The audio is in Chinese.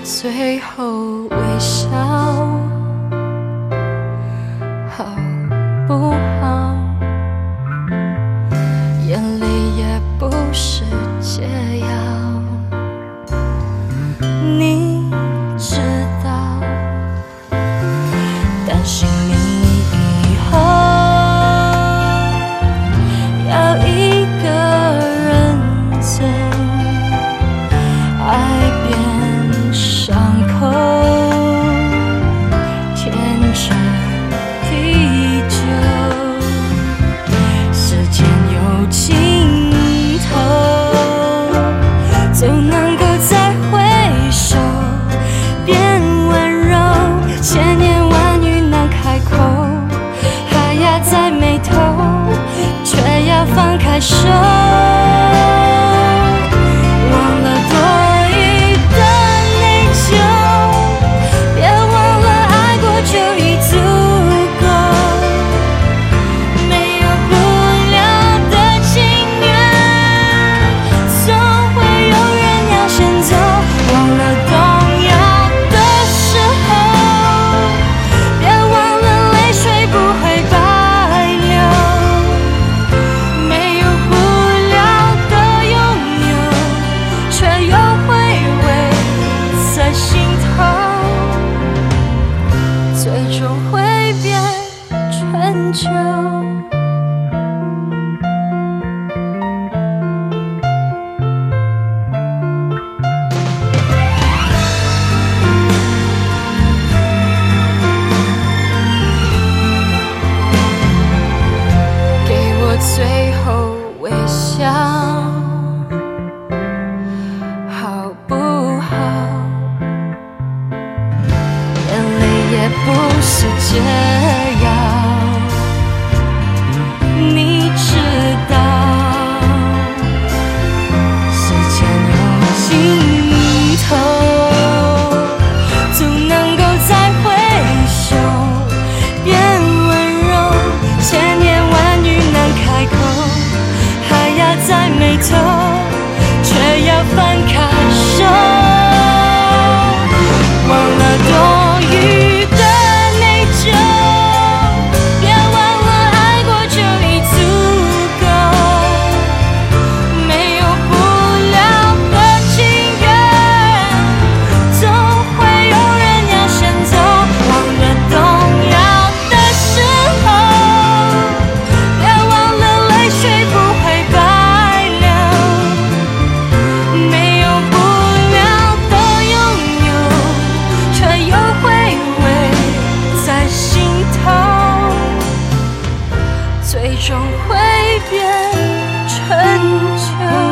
最后微笑，好不好？眼泪也不是解药，你知道，担心你以后要一个人走，爱变伤口，天长地久，时间有尽头，总能够再回首，变温柔，千言万语难开口，还压在眉头，却要放开手。最终会变春秋。给我最后微笑，好不好？也不是解药，你知道，时间有尽头，总能够再回首，变温柔，千言万语难开口，还压在眉头，却要放开手，忘了多余。最终会变春秋。